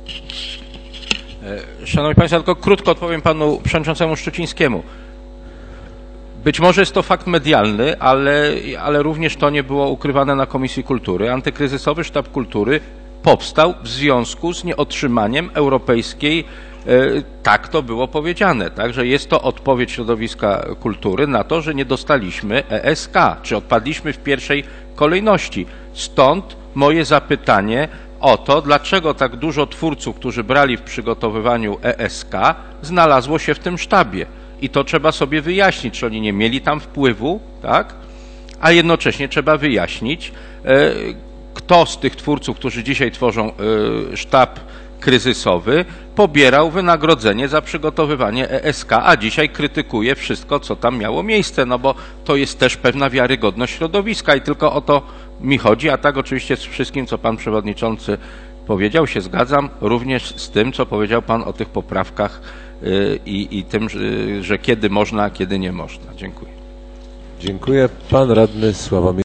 Szanowni Państwo, tylko krótko odpowiem panu przewodniczącemu Szczucińskiemu. Być może jest to fakt medialny, ale również to nie było ukrywane na Komisji Kultury. Antykryzysowy Sztab Kultury powstał w związku z nieotrzymaniem europejskiej, tak to było powiedziane, tak, że jest to odpowiedź środowiska kultury na to, że nie dostaliśmy ESK, czy odpadliśmy w pierwszej kolejności. Stąd moje zapytanie o to, dlaczego tak dużo twórców, którzy brali w przygotowywaniu ESK, znalazło się w tym sztabie. I to trzeba sobie wyjaśnić, czy oni nie mieli tam wpływu, tak? A jednocześnie trzeba wyjaśnić, kto z tych twórców, którzy dzisiaj tworzą sztab kryzysowy, pobierał wynagrodzenie za przygotowywanie ESK, a dzisiaj krytykuje wszystko, co tam miało miejsce, no bo to jest też pewna wiarygodność środowiska i tylko o to mi chodzi, a tak oczywiście z wszystkim, co pan przewodniczący powiedział, się zgadzam, również z tym, co powiedział pan o tych poprawkach i tym, że kiedy można, a kiedy nie można. Dziękuję. Dziękuję. Pan radny Sławomir